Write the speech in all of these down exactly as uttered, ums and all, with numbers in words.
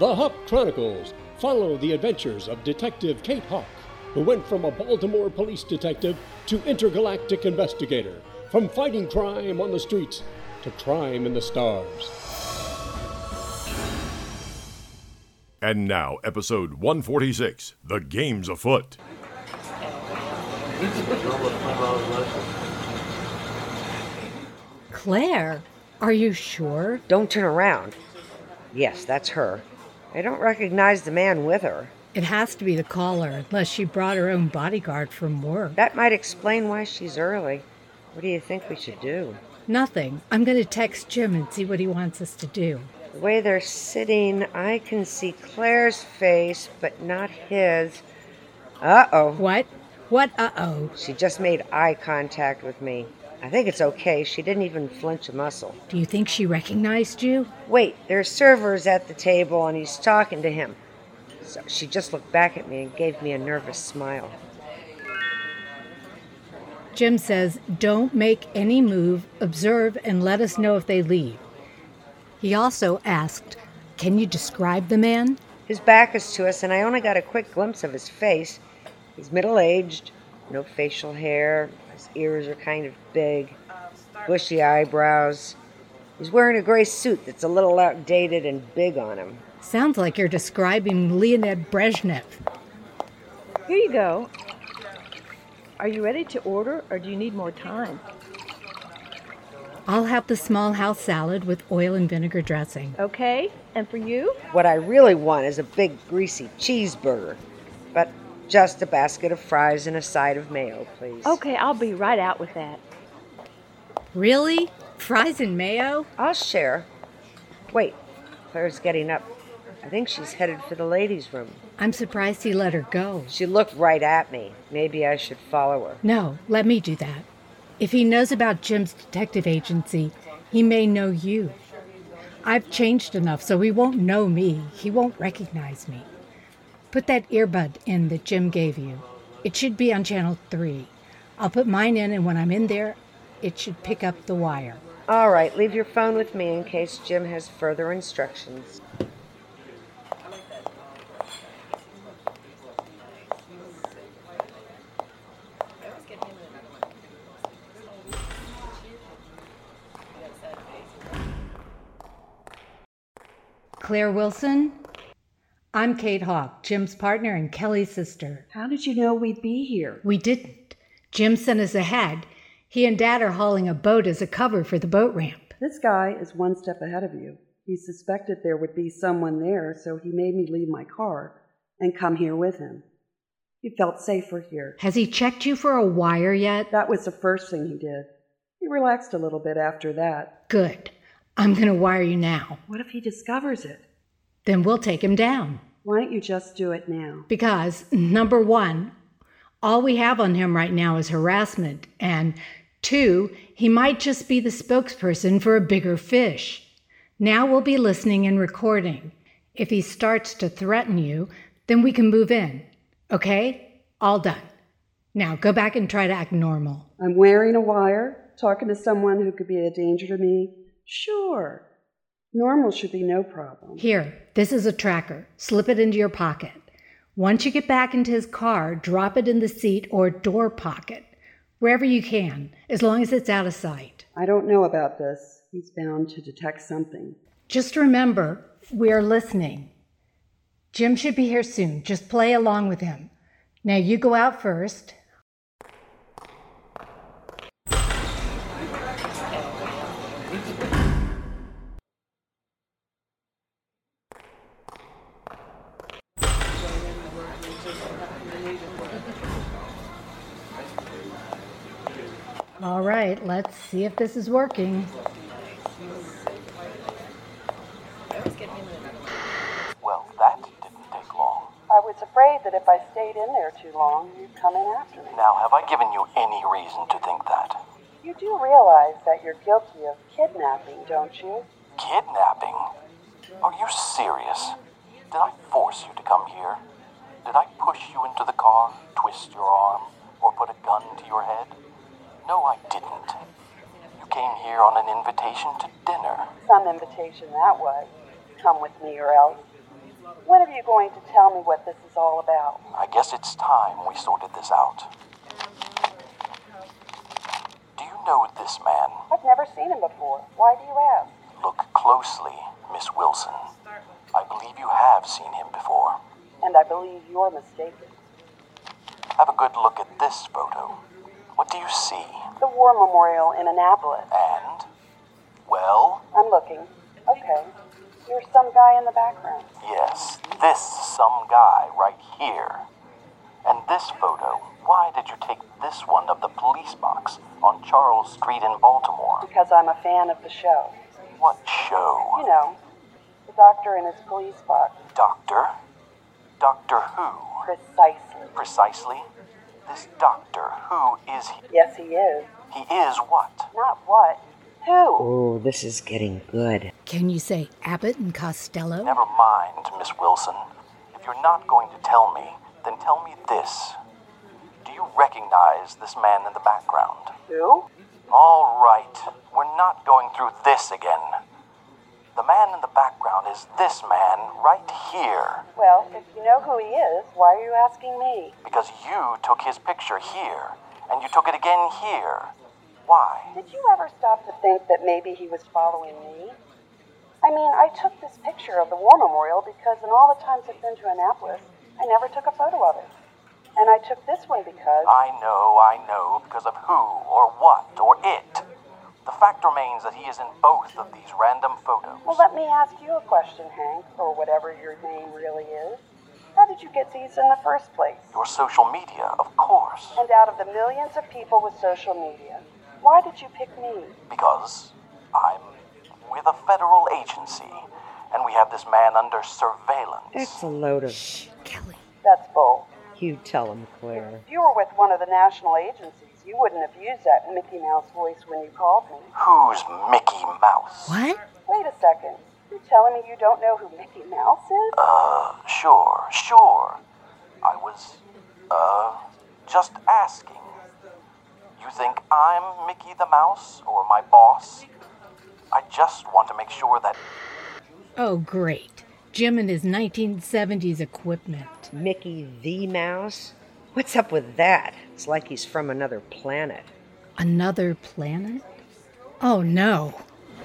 The Hawk Chronicles follow the adventures of Detective Kate Hawk, who went from a Baltimore police detective to intergalactic investigator, from fighting crime on the streets to crime in the stars. And now, episode one forty-six, The Game's Afoot. Claire, are you sure? Don't turn around. Yes, that's her. I don't recognize the man with her. It has to be the caller, unless she brought her own bodyguard from work. That might explain why she's early. What do you think we should do? Nothing. I'm going to text Jim and see what he wants us to do. The way they're sitting, I can see Claire's face, but not his. Uh-oh. What? What uh-oh? She just made eye contact with me. I think it's okay. She didn't even flinch a muscle. Do you think she recognized you? Wait, there's servers at the table and he's talking to him. So she just looked back at me and gave me a nervous smile. Jim says, don't make any move, observe, and let us know if they leave. He also asked, can you describe the man? His back is to us, and I only got a quick glimpse of his face. He's middle-aged, no facial hair. His ears are kind of big, bushy eyebrows. He's wearing a gray suit that's a little outdated and big on him. Sounds like you're describing Leonid Brezhnev. Here you go. Are you ready to order, or do you need more time? I'll have the small house salad with oil and vinegar dressing. Okay, and for you? What I really want is a big, greasy cheeseburger, but just a basket of fries and a side of mayo, please. Okay, I'll be right out with that. Really? Fries and mayo? I'll share. Wait, Claire's getting up. I think she's headed for the ladies' room. I'm surprised he let her go. She looked right at me. Maybe I should follow her. No, let me do that. If he knows about Jim's detective agency, he may know you. I've changed enough so he won't know me. He won't recognize me. Put that earbud in that Jim gave you. It should be on channel three. I'll put mine in, and when I'm in there, it should pick up the wire. All right, leave your phone with me in case Jim has further instructions. Claire Wilson? I'm Kate Hawk, Jim's partner and Kelly's sister. How did you know we'd be here? We didn't. Jim sent us ahead. He and Dad are hauling a boat as a cover for the boat ramp. This guy is one step ahead of you. He suspected there would be someone there, so he made me leave my car and come here with him. He felt safer here. Has he checked you for a wire yet? That was the first thing he did. He relaxed a little bit after that. Good. I'm going to wire you now. What if he discovers it? Then we'll take him down. Why don't you just do it now? Because, number one, all we have on him right now is harassment, and two, he might just be the spokesperson for a bigger fish. Now we'll be listening and recording. If he starts to threaten you, then we can move in. Okay? All done. Now go back and try to act normal. I'm wearing a wire, talking to someone who could be a danger to me. Sure. Normal should be no problem. Here, this is a tracker. Slip it into your pocket. Once you get back into his car, drop it in the seat or door pocket. Wherever you can, as long as it's out of sight. I don't know about this. He's bound to detect something. Just remember, we are listening. Jim should be here soon. Just play along with him. Now you go out first. All right, let's see if this is working. Well, that didn't take long. I was afraid that if I stayed in there too long, you'd come in after me. Now, have I given you any reason to think that? You do realize that you're guilty of kidnapping, don't you? Kidnapping? Are you serious? Did I force you to come here? Did I push you into the car, twist your arm, or put a gun to your head? No, I didn't. You came here on an invitation to dinner. Some invitation that was. Come with me or else. When are you going to tell me what this is all about? I guess it's time we sorted this out. Do you know this man? I've never seen him before. Why do you ask? Look closely, Miss Wilson. I believe you have seen him before. And I believe you're mistaken. Have a good look at this photo. What do you see? The War Memorial in Annapolis. And? Well? I'm looking. Okay. You're some guy in the background. Yes, this some guy right here. And this photo, why did you take this one of the police box on Charles Street in Baltimore? Because I'm a fan of the show. What show? You know, the doctor in his police box. Doctor? Doctor who? Precisely. Precisely? This doctor, who is he? Yes, he is. He is what? Not what. Who? Oh, this is getting good. Can you say Abbott and Costello? Never mind, Miss Wilson. If you're not going to tell me, then tell me this. Do you recognize this man in the background? Who? All right, we're not going through this again. The man in the background is this man right here. Well, if you know who he is, why are you asking me? Because you took his picture here, and you took it again here. Why? Did you ever stop to think that maybe he was following me? I mean, I took this picture of the War Memorial because in all the times I've been to Annapolis, I never took a photo of it. And I took this one because... I know, I know, because of who, or what, or it. The fact remains that he is in both of these random photos. Well, let me ask you a question, Hank, or whatever your name really is. How did you get these in the first place? Your social media, of course. And out of the millions of people with social media, why did you pick me? Because I'm with a federal agency, and we have this man under surveillance. It's a load of... Shh, Kelly. That's bull. You tell him, Claire. If you were with one of the national agencies, you wouldn't have used that Mickey Mouse voice when you called me. Who's Mickey Mouse? What? Wait a second. You're telling me you don't know who Mickey Mouse is? Uh, sure, sure. I was, uh, just asking. You think I'm Mickey the Mouse, or my boss? I just want to make sure that... Oh, great. Jim and his nineteen seventies equipment. Mickey the Mouse? What's up with that? It's like he's from another planet. Another planet? Oh, no.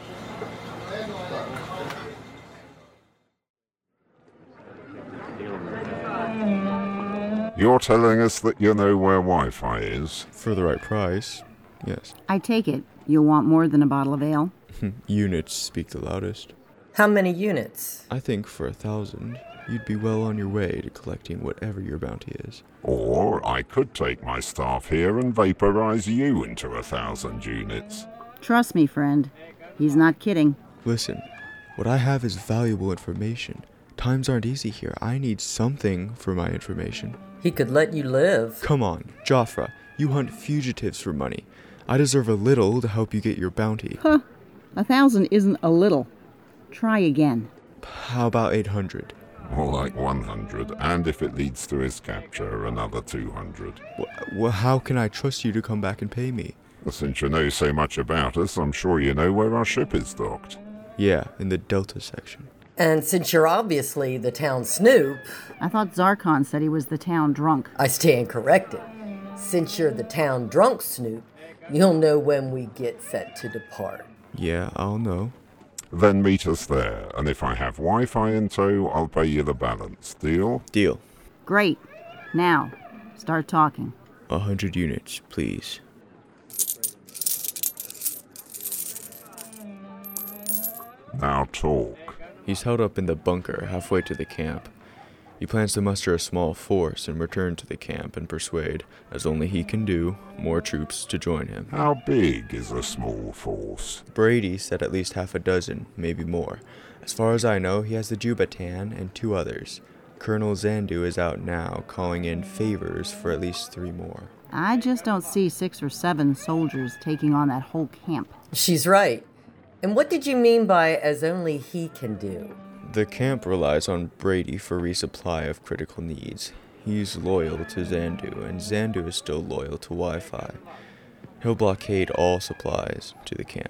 You're telling us that you know where Wi-Fi is? For the right price, yes. I take it you'll want more than a bottle of ale? Units speak the loudest. How many units? I think for a thousand, you'd be well on your way to collecting whatever your bounty is. Or I could take my staff here and vaporize you into a thousand units. Trust me, friend. He's not kidding. Listen, what I have is valuable information. Times aren't easy here. I need something for my information. He could let you live. Come on, Jafra. You hunt fugitives for money. I deserve a little to help you get your bounty. Huh. A thousand isn't a little. Try again. How about eight hundred? More like one hundred, and if it leads to his capture, another two hundred. Well, how can I trust you to come back and pay me? Well, since you know so much about us, I'm sure you know where our ship is docked. Yeah, in the Delta section. And since you're obviously the town snoop... I thought Zarkon said he was the town drunk. I stand corrected. Since you're the town drunk snoop, you'll know when we get set to depart. Yeah, I'll know. Then meet us there, and if I have Wi-Fi in tow, I'll pay you the balance. Deal? Deal. Great. Now, start talking. A hundred units, please. Now talk. He's held up in the bunker halfway to the camp. He plans to muster a small force and return to the camp and persuade, as only he can do, more troops to join him. How big is a small force? Brady said at least half a dozen, maybe more. As far as I know, he has the Jubatan and two others. Colonel Zandu is out now, calling in favors for at least three more. I just don't see six or seven soldiers taking on that whole camp. She's right. And what did you mean by as only he can do? The camp relies on Brady for resupply of critical needs. He's loyal to Zandu, and Zandu is still loyal to Wi-Fi. He'll blockade all supplies to the camp.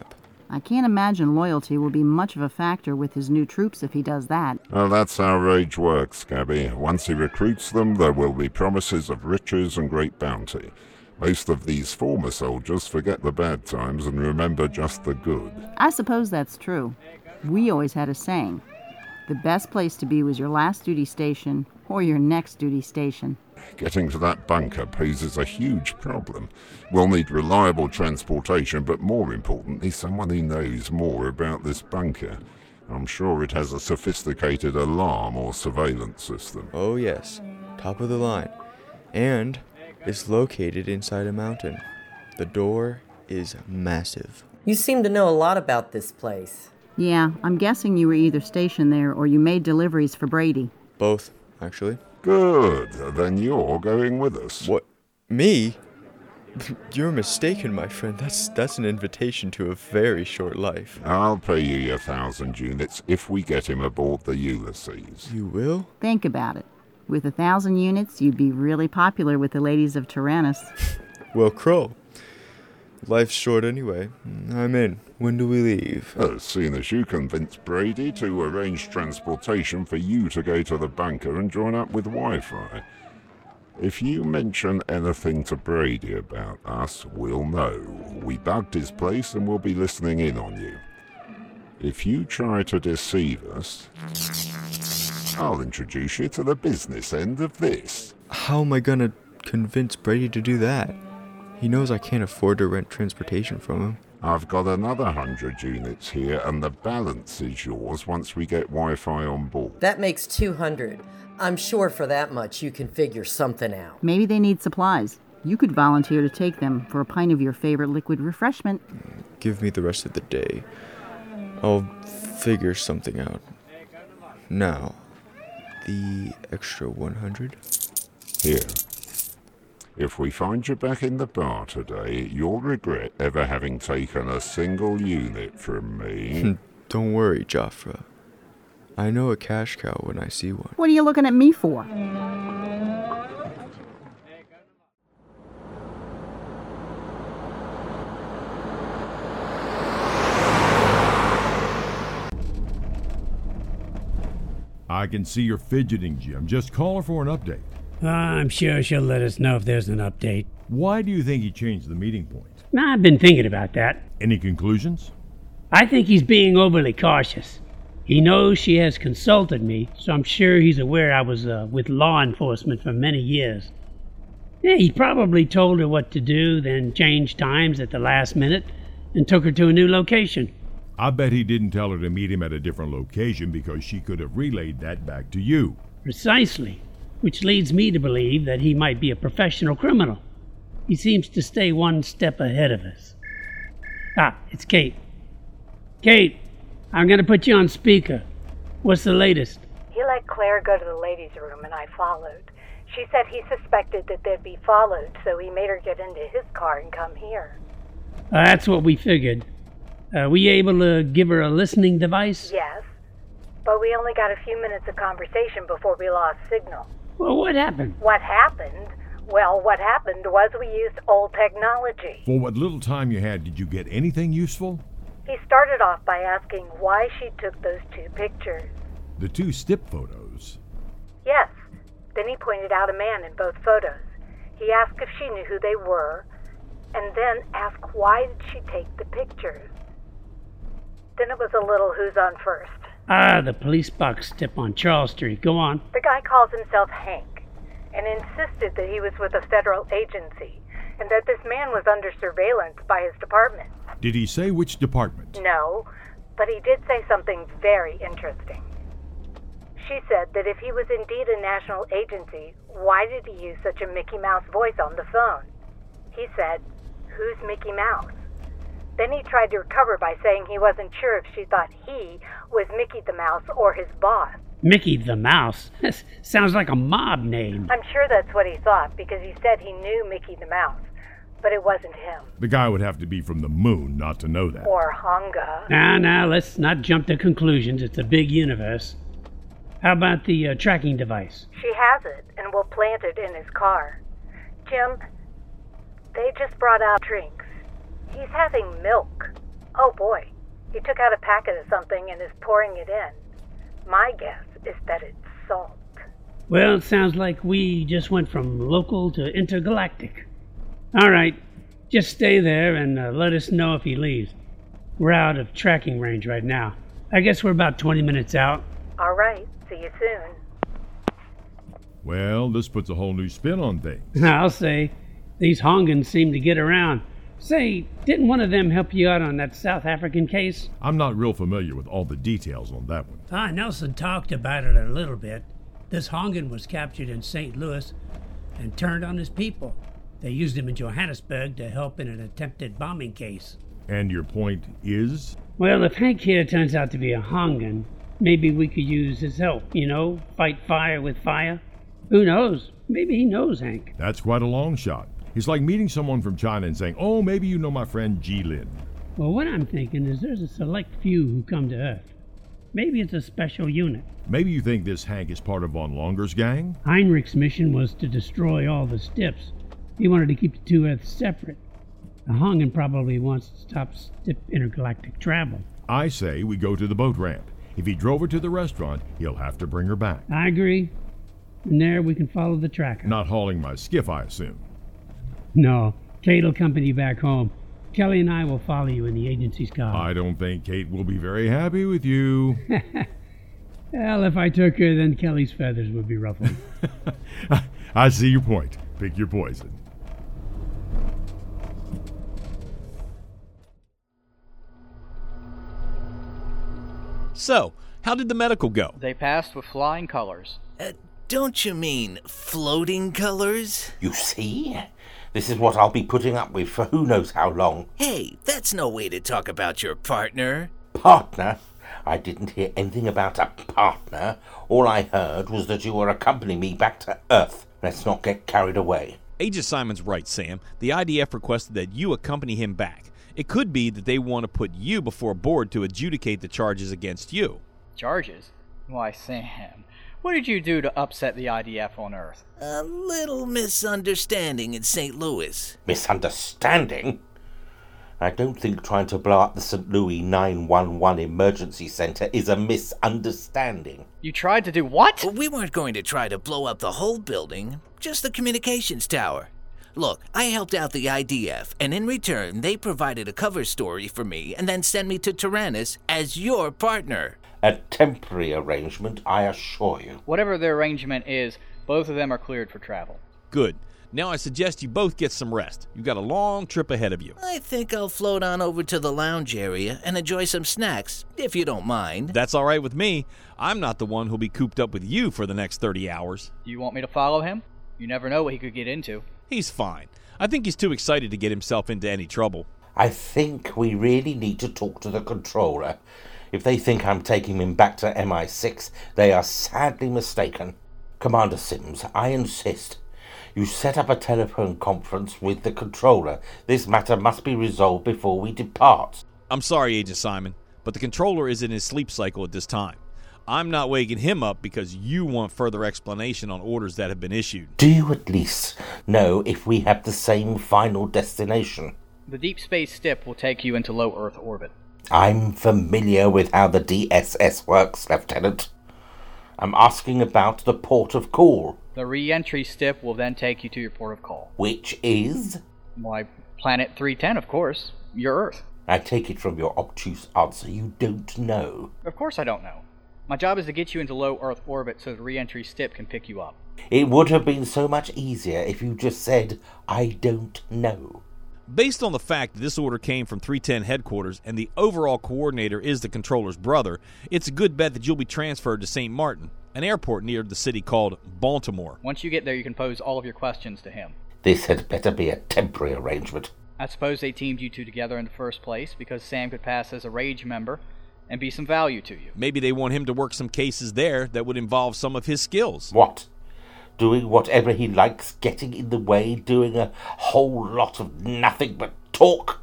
I can't imagine loyalty will be much of a factor with his new troops if he does that. Well, that's how rage works, Gabby. Once he recruits them, there will be promises of riches and great bounty. Most of these former soldiers forget the bad times and remember just the good. I suppose that's true. We always had a saying. The best place to be was your last duty station or your next duty station. Getting to that bunker poses a huge problem. We'll need reliable transportation, but more importantly, someone who knows more about this bunker. I'm sure it has a sophisticated alarm or surveillance system. Oh yes, top of the line. And it's located inside a mountain. The door is massive. You seem to know a lot about this place. Yeah, I'm guessing you were either stationed there or you made deliveries for Brady. Both, actually. Good, then you're going with us. What? Me? You're mistaken, my friend. That's that's an invitation to a very short life. I'll pay you your thousand units if we get him aboard the Ulysses. You will? Think about it. With a thousand units, you'd be really popular with the ladies of Tyrannus. Well, Crow. Life's short anyway. I'm in. When do we leave? As soon as you convince Brady to arrange transportation for you to go to the bunker and join up with Wi-Fi. If you mention anything to Brady about us, we'll know. We bugged his place and we'll be listening in on you. If you try to deceive us, I'll introduce you to the business end of this. How am I gonna convince Brady to do that? He knows I can't afford to rent transportation from him. I've got another hundred units here, and the balance is yours once we get Wi-Fi on board. That makes two hundred. I'm sure for that much you can figure something out. Maybe they need supplies. You could volunteer to take them for a pint of your favorite liquid refreshment. Give me the rest of the day. I'll figure something out. Now, the extra one hundred? Here. If we find you back in the bar today, you'll regret ever having taken a single unit from me. Don't worry, Jafra. I know a cash cow when I see one. What are you looking at me for? I can see you're fidgeting, Jim. Just call her for an update. Uh, I'm sure she'll let us know if there's an update. Why do you think he changed the meeting point? I've been thinking about that. Any conclusions? I think he's being overly cautious. He knows she has consulted me, so I'm sure he's aware I was uh, with law enforcement for many years. Yeah, he probably told her what to do, then changed times at the last minute and took her to a new location. I bet he didn't tell her to meet him at a different location because she could have relayed that back to you. Precisely. Which leads me to believe that he might be a professional criminal. He seems to stay one step ahead of us. Ah, it's Kate. Kate, I'm going to put you on speaker. What's the latest? He let Claire go to the ladies' room and I followed. She said he suspected that they'd be followed, so he made her get into his car and come here. Uh, that's what we figured. Uh, were you able to give her a listening device? Yes, but we only got a few minutes of conversation before we lost signal. Well, what happened? What happened? Well, what happened was we used old technology. For what little time you had, did you get anything useful? He started off by asking why she took those two pictures. The two stip photos? Yes. Then he pointed out a man in both photos. He asked if she knew who they were, and then asked why did she take the pictures. Then it was a little who's on first. Ah, the police box tip on Charles Street. Go on. The guy calls himself Hank and insisted that he was with a federal agency and that this man was under surveillance by his department. Did he say which department? No, but he did say something very interesting. She said that if he was indeed a national agency, why did he use such a Mickey Mouse voice on the phone? He said, "Who's Mickey Mouse?" Then he tried to recover by saying he wasn't sure if she thought he was Mickey the Mouse or his boss. Mickey the Mouse? Sounds like a mob name. I'm sure that's what he thought because he said he knew Mickey the Mouse, but it wasn't him. The guy would have to be from the moon not to know that. Or Honga. Now, now, let's not jump to conclusions. It's a big universe. How about the uh, tracking device? She has it and will plant it in his car. Jim, they just brought out drinks. He's having milk. Oh boy, He took out a packet of something and is pouring it in. My guess is that it's salt. Well, it sounds like we just went from local to intergalactic. All right, just stay there and uh, let us know if he leaves. We're out of tracking range right now. I guess we're about twenty minutes out. All right, see you soon. Well, this puts a whole new spin on things. I'll say, these Hongans seem to get around. Say, didn't one of them help you out on that South African case? I'm not real familiar with all the details on that one. Ah, Nelson talked about it a little bit. This Hongan was captured in Saint Louis and turned on his people. They used him in Johannesburg to help in an attempted bombing case. And your point is? Well, if Hank here turns out to be a Hongan, maybe we could use his help, you know, fight fire with fire. Who knows? Maybe he knows Hank. That's quite a long shot. It's like meeting someone from China and saying, oh, maybe you know my friend Jilin. Well, what I'm thinking is there's a select few who come to Earth. Maybe it's a special unit. Maybe you think this Hank is part of Von Longer's gang? Heinrich's mission was to destroy all the Stips. He wanted to keep the two Earths separate. The Hongan probably wants to stop Stip intergalactic travel. I say we go to the boat ramp. If he drove her to the restaurant, he'll have to bring her back. I agree. And there we can follow the tracker. Not hauling my skiff, I assume. No, Kate'll accompany you back home. Kelly and I will follow you in the agency's car. I don't think Kate will be very happy with you. Well, if I took her, then Kelly's feathers would be ruffled. I see your point. Pick your poison. So, how did the medical go? They passed with flying colors. Uh, don't you mean floating colors? You see? This is what I'll be putting up with for who knows how long. Hey, that's no way to talk about your partner. Partner? I didn't hear anything about a partner. All I heard was that you were accompanying me back to Earth. Let's not get carried away. Agent Simon's right, Sam. The I D F requested that you accompany him back. It could be that they want to put you before board to adjudicate the charges against you. Charges? Why, Sam, what did you do to upset the I D F on Earth? A little misunderstanding in Saint Louis. Misunderstanding? I don't think trying to blow up the Saint Louis nine one one emergency center is a misunderstanding. You tried to do what? Well, we weren't going to try to blow up the whole building, just the communications tower. Look, I helped out the I D F, and in return, they provided a cover story for me and then sent me to Tyrannus as your partner. A temporary arrangement, I assure you. Whatever the arrangement is, both of them are cleared for travel. Good. Now I suggest you both get some rest. You've got a long trip ahead of you. I think I'll float on over to the lounge area and enjoy some snacks, if you don't mind. That's all right with me. I'm not the one who'll be cooped up with you for the next thirty hours. Do you want me to follow him? You never know what he could get into. He's fine. I think he's too excited to get himself into any trouble. I think we really need to talk to the controller. If they think I'm taking him back to M I six, they are sadly mistaken. Commander Sims, I insist. You set up a telephone conference with the controller. This matter must be resolved before we depart. I'm sorry, Agent Simon, but the controller is in his sleep cycle at this time. I'm not waking him up because you want further explanation on orders that have been issued. Do you at least know if we have the same final destination? The Deep Space Stip will take you into low Earth orbit. I'm familiar with how the D S S works, Lieutenant. I'm asking about the port of call. The re-entry Stip will then take you to your port of call. Which is? Why, Planet three ten, of course. Your Earth. I take it from your obtuse answer you don't know. Of course I don't know. My job is to get you into low Earth orbit so the re-entry Stip can pick you up. It would have been so much easier if you just said, I don't know. Based on the fact that this order came from three ten headquarters and the overall coordinator is the controller's brother, it's a good bet that you'll be transferred to Saint Martin, an airport near the city called Baltimore. Once you get there, you can pose all of your questions to him. This had better be a temporary arrangement. I suppose they teamed you two together in the first place because Sam could pass as a Rage member and be some value to you. Maybe they want him to work some cases there that would involve some of his skills. What? Doing whatever he likes, getting in the way, doing a whole lot of nothing but talk?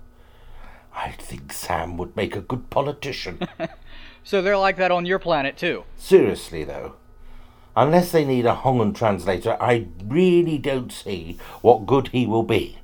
I think Sam would make a good politician. So they're like that on your planet, too? Seriously, though. Unless they need a Hongan translator, I really don't see what good he will be.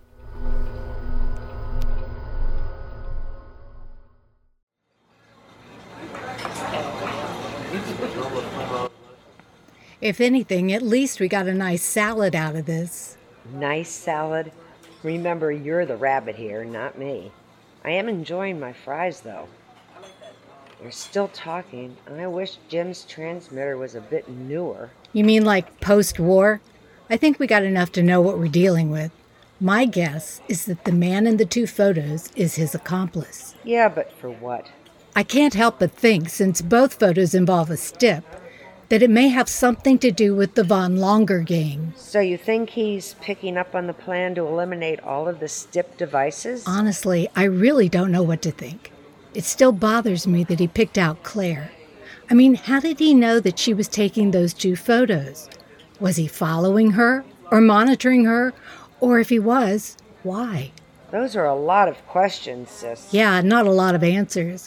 If anything, at least we got a nice salad out of this. Nice salad? Remember, you're the rabbit here, not me. I am enjoying my fries, though. They're still talking, and I wish Jim's transmitter was a bit newer. You mean like post-war? I think we got enough to know what we're dealing with. My guess is that the man in the two photos is his accomplice. Yeah, but for what? I can't help but think, since both photos involve a stip, that it may have something to do with the Von Longer gang. So you think he's picking up on the plan to eliminate all of the stip devices? Honestly, I really don't know what to think. It still bothers me that he picked out Claire. I mean, how did he know that she was taking those two photos? Was he following her, or monitoring her? Or if he was, why? Those are a lot of questions, sis. Yeah, not a lot of answers.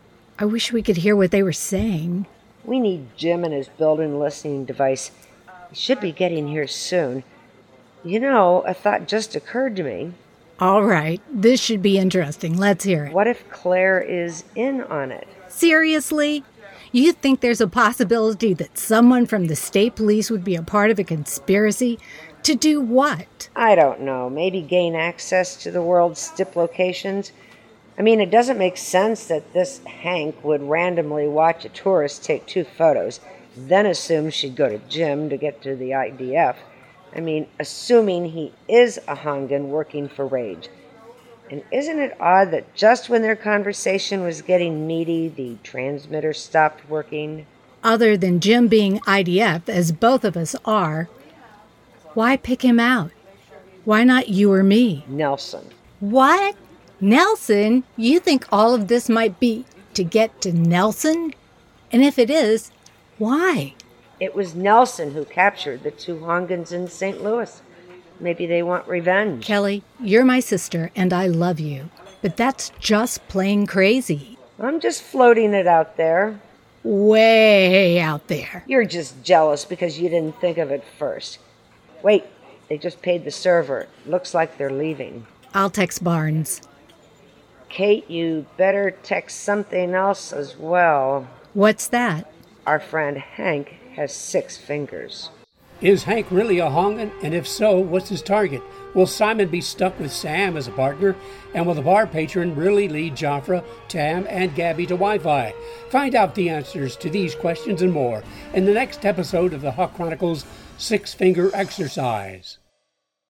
I wish we could hear what they were saying. We need Jim and his built-in listening device. He should be getting here soon. You know, a thought just occurred to me. All right, this should be interesting. Let's hear it. What if Claire is in on it? Seriously? You think there's a possibility that someone from the state police would be a part of a conspiracy? To do what? I don't know. Maybe gain access to the world's stip locations? I mean, it doesn't make sense that this Hank would randomly watch a tourist take two photos, then assume she'd go to Jim to get to the I D F. I mean, assuming he is a Hongan working for Rage. And isn't it odd that just when their conversation was getting meaty, the transmitter stopped working? Other than Jim being I D F, as both of us are, why pick him out? Why not you or me? Nelson. What? Nelson? You think all of this might be to get to Nelson? And if it is, why? It was Nelson who captured the two Hongans in Saint Louis. Maybe they want revenge. Kelly, you're my sister, and I love you. But that's just plain crazy. I'm just floating it out there. Way out there. You're just jealous because you didn't think of it first. Wait, they just paid the server. Looks like they're leaving. I'll text Barnes. Kate, you better text something else as well. What's that? Our friend Hank has six fingers. Is Hank really a Hongan? And if so, what's his target? Will Simon be stuck with Sam as a partner? And will the bar patron really lead Jafra, Tam, and Gabby to Wi-Fi? Find out the answers to these questions and more in the next episode of the Hawk Chronicles Six Finger Exercise.